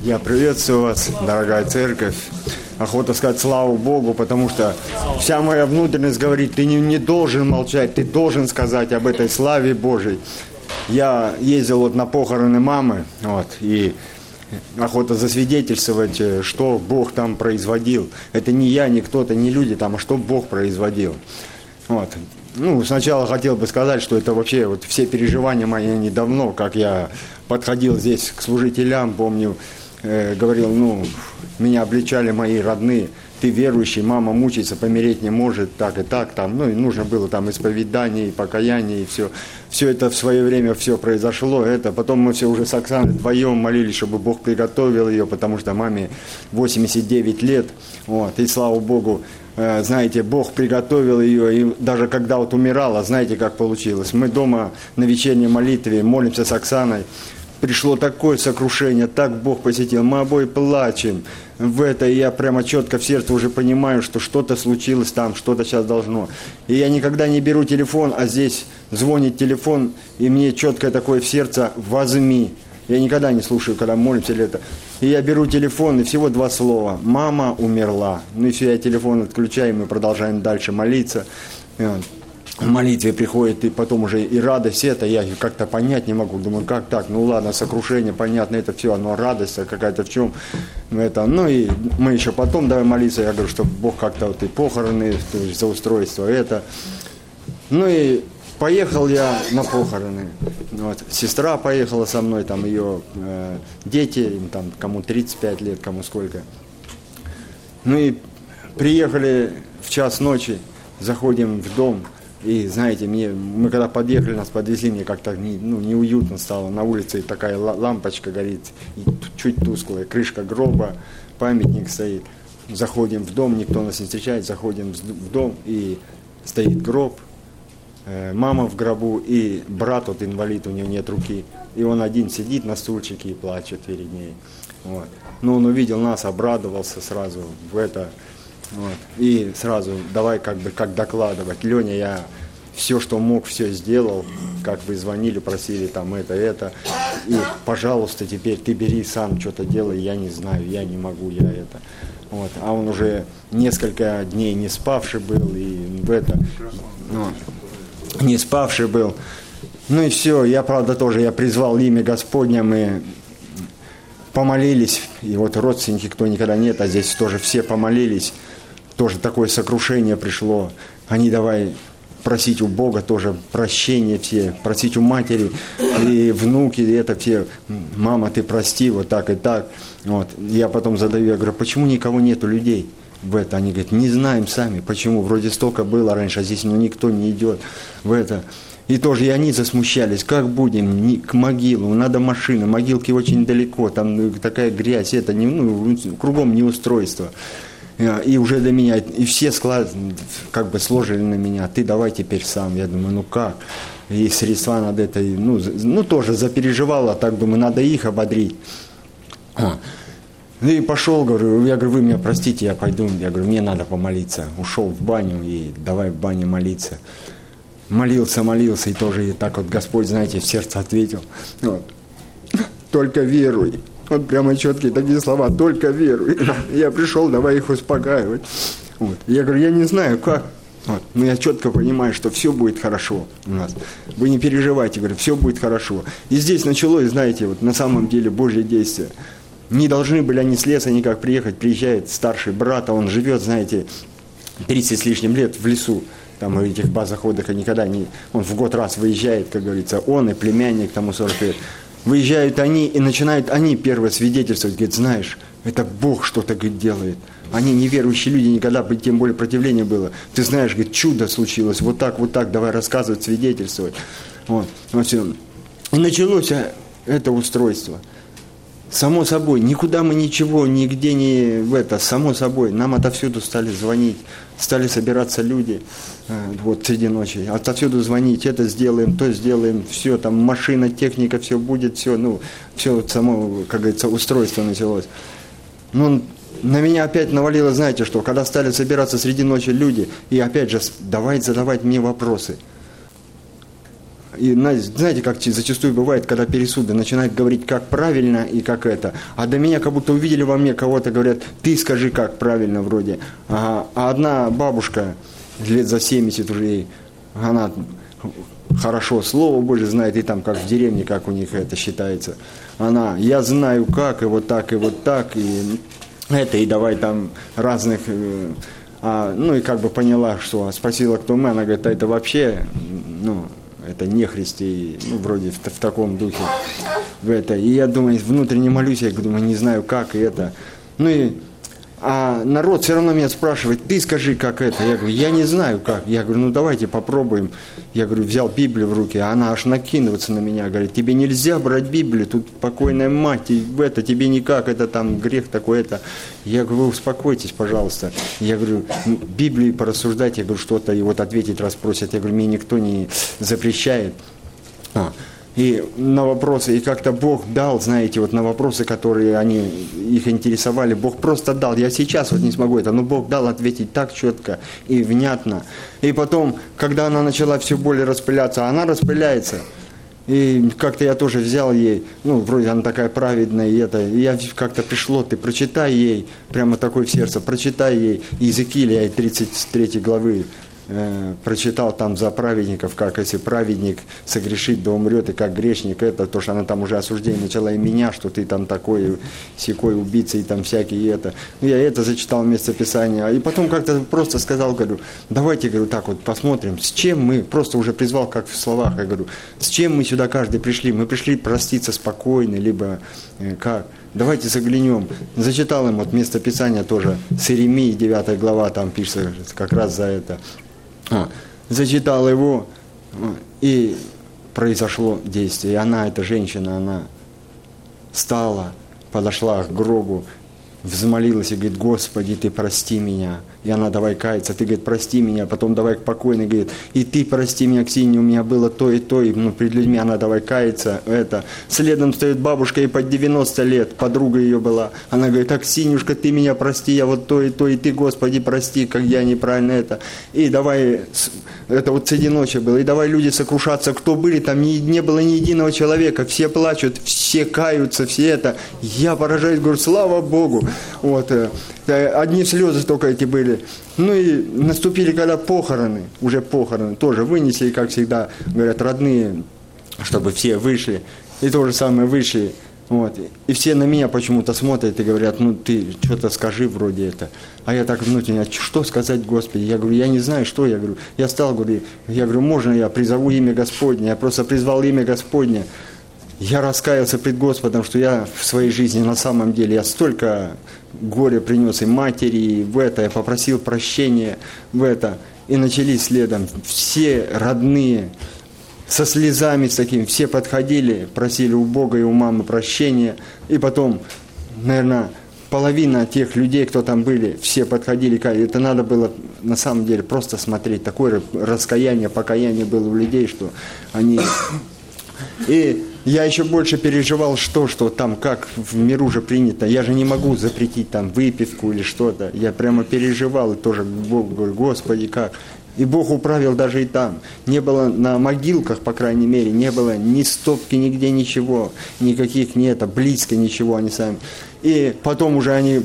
Я приветствую вас, дорогая церковь. Охота сказать славу Богу, потому что вся моя внутренность говорит, ты не должен молчать, ты должен сказать об этой славе Божьей. Я ездил вот на похороны мамы, и охота засвидетельствовать, что Бог там производил. Это не я, не кто-то, не люди там, а что Бог производил. Сначала хотел бы сказать, что это вообще вот все переживания мои недавно, как я подходил здесь к служителям, помню, говорил, меня обличали мои родные, ты верующий, мама мучается, помереть не может, так и так, и нужно было там исповедание, и покаяние, и все. Все это в свое время все произошло, потом мы все уже с Оксаной вдвоем молились, чтобы Бог приготовил ее, потому что маме 89 лет, и слава Богу, знаете, Бог приготовил ее, и даже когда умирала, знаете, как получилось, мы дома на вечерней молитве молимся с Оксаной, пришло такое сокрушение, так Бог посетил, мы обои плачем и я прямо четко в сердце уже понимаю, что что-то случилось там, что-то сейчас должно. И я никогда не беру телефон, а здесь звонит телефон, и мне четкое такое в сердце «возьми». Я никогда не слушаю, когда молимся или это. И я беру телефон, и всего 2 слова «мама умерла». И все, я телефон отключаю, мы продолжаем дальше молиться. В молитве приходит, и потом уже и радость я как-то понять не могу. Думаю, как так? Ладно, сокрушение, понятно, это все, оно радость какая-то в чем. И мы еще потом давай молиться. Я говорю, что Бог как-то и похороны, за устройство и поехал я на похороны. Сестра поехала со мной, там ее дети, им там кому 35 лет, кому сколько. И приехали в час ночи, заходим в дом. И знаете, мы когда подъехали, нас подвезли, мне как-то неуютно стало. На улице такая лампочка горит, и чуть тусклая, крышка гроба, памятник стоит. Заходим в дом, никто нас не встречает, заходим в дом, и стоит гроб, мама в гробу, и брат инвалид, у него нет руки. И он один сидит на стульчике и плачет перед ней. Но он увидел нас, обрадовался сразу И сразу давай как докладывать. Леня, я все, что мог, все сделал, как вы звонили, просили там это. И, пожалуйста, теперь ты бери сам, что-то делай, я не знаю, я не могу, А он уже несколько дней не спавший был, не спавший был. И все, я, правда, тоже, я призвал имя Господня, мы помолились, и родственники, кто никогда нет, а здесь тоже все помолились, тоже такое сокрушение пришло. Они давай просить у Бога тоже прощения все, просить у матери и внуки, все, мама, ты прости, так и так. Я потом задаю, я говорю, почему никого нету людей Они говорят, не знаем сами, почему, вроде столько было раньше, а здесь никто не идет И тоже и они засмущались, как будем, к могилу, надо машина, могилки очень далеко, там такая грязь, кругом неустройство. И уже до меня, и все сложили на меня, ты давай теперь сам. Я думаю, как? И средства надо это, тоже запереживала, так думаю, надо их ободрить. И пошел, я говорю, вы меня простите, я пойду, я говорю, мне надо помолиться. Ушел в баню и давай в бане молиться. Молился, и тоже и так Господь, знаете, в сердце ответил. Только веруй. Прямо четкие такие слова, только веруй. Я пришел, давай их успокаивать. Я говорю, я не знаю, как. Но я четко понимаю, что все будет хорошо у нас. Вы не переживайте, говорю, все будет хорошо. И здесь началось, знаете, на самом деле Божье действие. Не должны были они с леса никак приехать. Приезжает старший брат, а он живет, знаете, 30 с лишним лет в лесу. Там в этих базах отдыха никогда не... Он в год раз выезжает, как говорится, он и племянник тому 40 лет. Выезжают они и начинают они первое свидетельствовать. Говорят, знаешь, это Бог что-то, делает. Они неверующие люди, никогда, тем более противление было. Ты знаешь, говорит, чудо случилось, вот так, давай рассказывать, свидетельствовать. И началось это устройство. Само собой, никуда мы ничего, нигде не само собой. Нам отовсюду стали звонить, стали собираться люди среди ночи. Отовсюду звонить, это сделаем, то сделаем, все, там машина, техника, все будет, все само, как говорится, устройство началось. На меня опять навалило, знаете что, когда стали собираться среди ночи люди, и опять же, давай задавать мне вопросы. И знаете, как зачастую бывает, когда пересуды начинают говорить, как правильно и как это. А до меня как будто увидели во мне кого-то, говорят, ты скажи, как правильно вроде. А одна бабушка, лет за 70 уже ей, она хорошо Слово Божие знает, и там как в деревне, как у них это считается. Она, я знаю как, и вот так, и это, и давай там разных... ну и как бы поняла, что спросила, кто мы, она говорит, а это вообще, это нехристи, вроде в таком духе. И я думаю, внутренне молюсь, я думаю, не знаю как, и это. А народ все равно меня спрашивает, ты скажи, как это. Я говорю, я не знаю как. Я говорю, давайте попробуем. Я говорю, взял Библию в руки, а она аж накидывается на меня, говорит, тебе нельзя брать Библию, тут покойная мать, и тебе никак, это там грех такой, это. Я говорю, вы успокойтесь, пожалуйста. Я говорю, Библию порассуждать, я говорю, что-то, и вот ответить раз просят. Я говорю, мне никто не запрещает. И на вопросы, и как-то Бог дал, знаете, вот на вопросы, которые их интересовали, Бог просто дал. Я сейчас вот не смогу это, но Бог дал ответить так четко и внятно. И потом, когда она начала все более распыляться, она распыляется. И как-то я тоже взял ей, вроде она такая праведная, и я как-то пришло, ты прочитай ей, прямо такое в сердце, прочитай ей Иезекииля 33 главы. Прочитал там за праведников, как если праведник согрешит, да умрет, и как грешник, это, то, что она там уже осуждение начала и меня, что ты там такой, сякой убийца, и там всякие это. Я это зачитал вместо Писания, и потом как-то просто сказал, говорю, давайте, говорю, так вот посмотрим, с чем мы, просто уже призвал, как в словах, я говорю, с чем мы сюда каждый пришли, мы пришли проститься спокойно, либо как. Давайте заглянем. Зачитал им вот место Писания тоже, с Иеремии 9 глава, там пишется как раз за это. Зачитал его, и произошло действие. И она, эта женщина, она встала, подошла к гробу, взмолилась и говорит, Господи, Ты прости меня. И она, давай каяться, Ты, говорит, прости меня, потом давай к покойной, говорит, и Ты прости меня, Ксения, у меня было то, и перед людьми она, давай каяться, это. Следом стоит бабушка, ей под 90 лет, подруга ее была. Она говорит, так, Синюшка, Ты меня прости, я вот то, и Ты, Господи, прости, как я неправильно это. И давай, это вот среди ночи было, и давай люди сокрушаться, кто были, там не было ни единого человека, все плачут, все каются, все это. Я поражаюсь, говорю, слава Богу. Вот, одни слезы только эти были. И наступили когда похороны, уже похороны, тоже вынесли, как всегда, говорят, родные, чтобы все вышли. И то же самое вышли. Вот. И все на меня почему-то смотрят и говорят, ты что-то скажи вроде это. А я так внутренне, что сказать, Господи? Я говорю, я не знаю, что. Я говорю, я стал, говорю, можно я призову имя Господне? Я просто призвал имя Господне. Я раскаялся пред Господом, что я в своей жизни на самом деле, я столько горя принес и матери, и в это, я попросил прощения в это. И начались следом все родные, со слезами с таким, все подходили, просили у Бога и у мамы прощения. И потом, наверное, половина тех людей, кто там были, все подходили, это надо было на самом деле просто смотреть. Такое раскаяние, покаяние было у людей, что они... И я еще больше переживал, что там, как в миру же принято. Я же не могу запретить там выпивку или что-то. Я прямо переживал и тоже Богу говорю, Господи, как. И Бог управил даже и там. Не было на могилках, по крайней мере, не было ни стопки, нигде ничего, никаких, близко ничего они сами. И потом уже они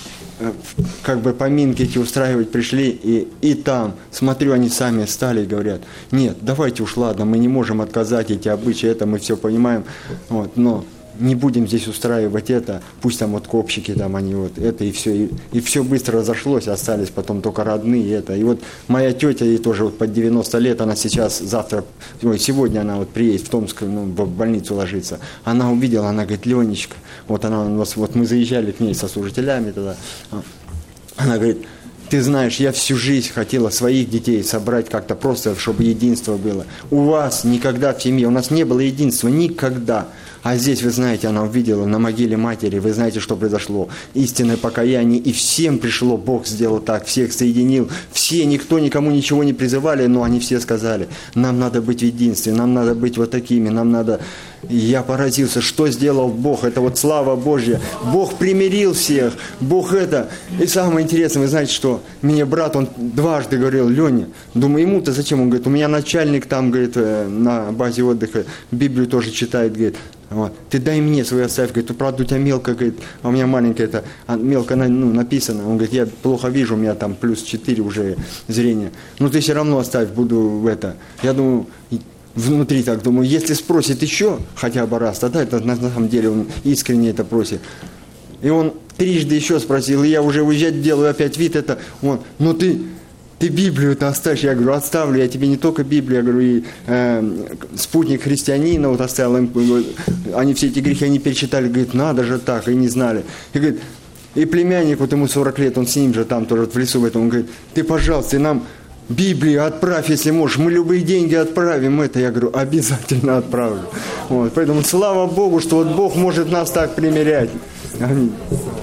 как бы поминки эти устраивать пришли, и там, смотрю, они сами стали и говорят, нет, давайте уж ладно, мы не можем отказать, эти обычаи, это мы все понимаем, вот, но не будем здесь устраивать это, пусть там вот копчики, там они вот это, и все быстро разошлось, остались потом только родные это. И вот моя тетя, ей тоже вот под 90 лет, она сейчас, сегодня она вот приедет в Томск, в больницу ложится, она увидела, она говорит, Ленечка, вот мы заезжали к ней со служителями тогда, она говорит, ты знаешь, я всю жизнь хотела своих детей собрать как-то просто, чтобы единство было. У вас никогда в семье, у нас не было единства никогда. А здесь, вы знаете, она увидела на могиле матери, вы знаете, что произошло. Истинное покаяние, и всем пришло, Бог сделал так, всех соединил. Все, никто никому ничего не призывали, но они все сказали, нам надо быть в единстве, нам надо быть вот такими, нам надо И я поразился, что сделал Бог. Это вот слава Божья. Бог примирил всех. Бог это. И самое интересное, вы знаете, что мне брат, он дважды говорил: Леня, думаю, ему-то зачем? Он говорит, у меня начальник там, говорит, на базе отдыха, Библию тоже читает, говорит. Вот. Ты дай мне свою оставь, говорит, правда у тебя мелко, говорит, а у меня маленькая это, мелко написано. Он говорит, я плохо вижу, у меня там плюс 4 уже зрение. Но ты все равно оставь, буду в это. Я думаю, внутри так думаю, если спросит еще хотя бы раз, тогда это на самом деле он искренне это просит. И он трижды еще спросил, и я уже уезжать делаю опять вид это, он, ну ты Библию-то оставишь? Я говорю, отставлю, я тебе не только Библию, я говорю, и спутник христианина вот оставил, им, они все эти грехи, они перечитали, говорит, надо же так, и не знали. И говорит, и племянник, вот ему 40 лет, он с ним же там тоже в лесу в этом, он говорит, ты, пожалуйста, нам Библию отправь, если можешь, мы любые деньги отправим, это, я говорю, обязательно отправлю. Вот, поэтому слава Богу, что вот Бог может нас так примирять. Аминь.